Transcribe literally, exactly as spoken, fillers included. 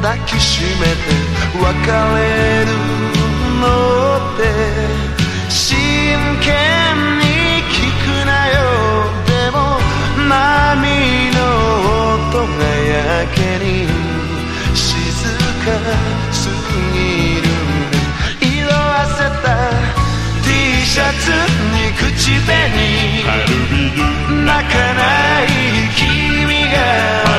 抱きしめて別れるのって真剣に聞くなよ。でも波の音がやけに静かすぎるね。色あせた T シャツに口紅、泣かない君が